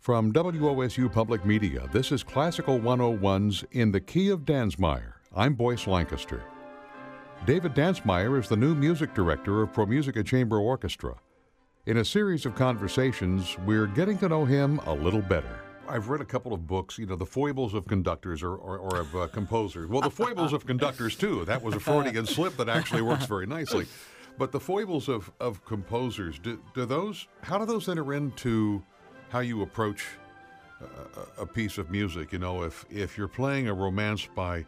From WOSU Public Media, this is Classical 101's In the Key of Dansmeyer. I'm Boyce Lancaster. David Dansmeyer is the new music director of ProMusica Chamber Orchestra. In a series of conversations, we're getting to know him a little better. I've read a couple of books, The Foibles of Conductors or of Composers. Well, The Foibles of Conductors, too. That was a Freudian slip that actually works very nicely. But the foibles of composers, how do those enter into how you approach a piece of music? If you're playing a romance by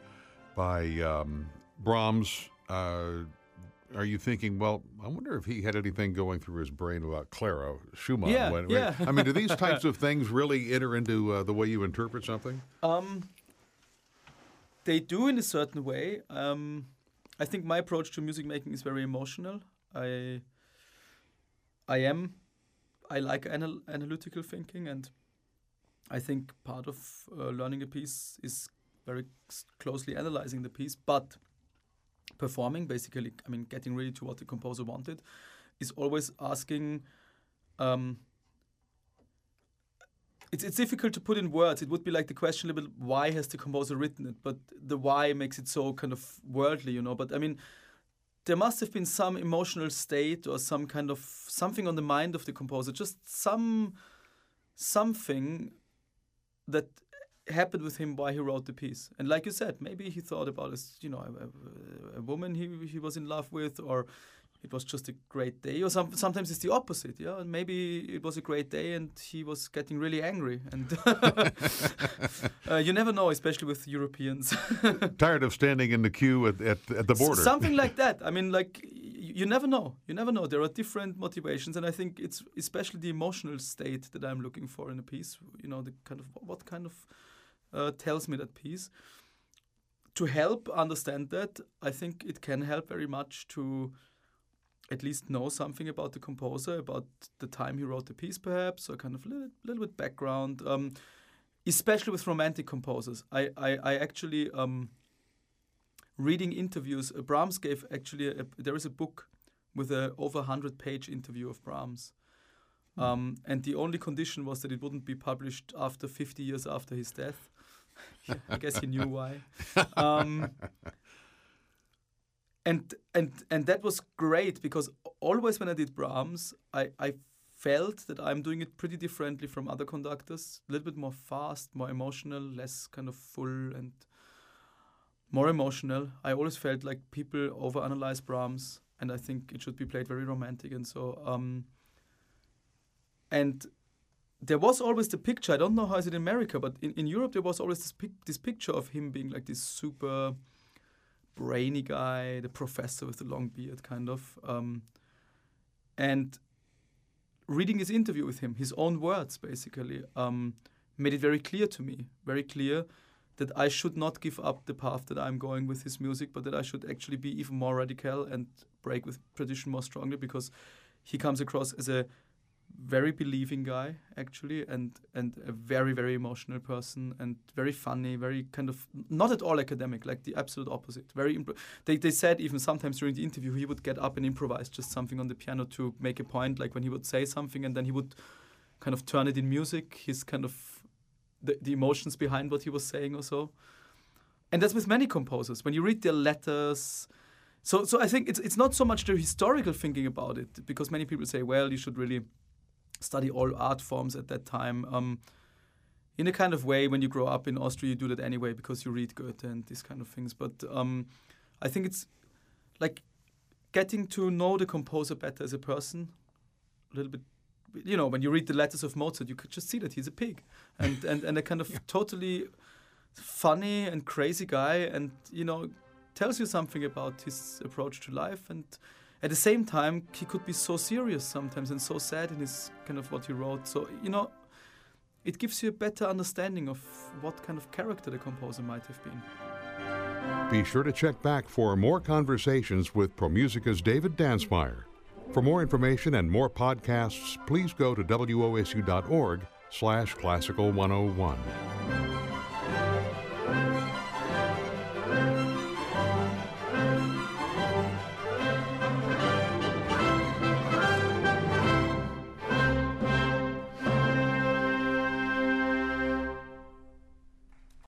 Brahms, are you thinking, well, I wonder if he had anything going through his brain about Clara Schumann? Yeah. I mean, do these types of things really enter into the way you interpret something? They do in a certain way. I think my approach to music making is very emotional. I like analytical thinking, and I think part of learning a piece is very closely analyzing the piece, but performing, basically, getting ready to what the composer wanted, is always asking. It's difficult to put in words. It would be like the question a little bit, why has the composer written it? But the why makes it so kind of worldly, But there must have been some emotional state or some kind of something on the mind of the composer, just something that happened with him while he wrote the piece. And like you said, maybe he thought about a woman he was in love with, or it was just a great day, or sometimes it's the opposite, yeah. And maybe it was a great day and he was getting really angry, and you never know, especially with Europeans. Tired of standing in the queue at the border. Something like that. You never know. You never know. There are different motivations, and I think it's especially the emotional state that I'm looking for in a piece. The kind of what kind of tells me that piece. To help understand that, I think it can help very much to at least know something about the composer, about the time he wrote the piece, perhaps, or kind of a little bit background. Especially with romantic composers, I actually reading interviews. Brahms gave actually there is a book with a over 100-page interview of Brahms, and the only condition was that it wouldn't be published after 50 years after his death. I guess he knew why. And that was great, because always when I did Brahms, I felt that I'm doing it pretty differently from other conductors. A little bit more fast, more emotional, less kind of full, and more emotional. I always felt like people overanalyze Brahms, and I think it should be played very romantic. And so, and there was always the picture, I don't know how is it in America, but in Europe there was always this picture of him being like this super brainy guy, the professor with the long beard, kind of. And reading his interview with him, his own words, basically, made it very clear to me, that I should not give up the path that I'm going with his music, but that I should actually be even more radical and break with tradition more strongly, because he comes across as a very believing guy, actually, and a very, very emotional person, and very funny, very kind of not at all academic, like the absolute opposite. They said even sometimes during the interview he would get up and improvise just something on the piano to make a point, like when he would say something, and then he would kind of turn it in music, his kind of the emotions behind what he was saying or so. And that's with many composers. When you read their letters, so I think it's not so much the historical thinking about it, because many people say, well, you should really study all art forms at that time. In a kind of way, when you grow up in Austria, you do that anyway because you read Goethe and these kind of things. But I think it's like getting to know the composer better as a person, a little bit. When you read the letters of Mozart, you could just see that he's a pig and a kind of totally funny and crazy guy, and tells you something about his approach to life. And at the same time, he could be so serious sometimes and so sad in his kind of what he wrote. So, it gives you a better understanding of what kind of character the composer might have been. Be sure to check back for more conversations with ProMusica's David Dansmeyer. For more information and more podcasts, please go to wosu.org/classical101.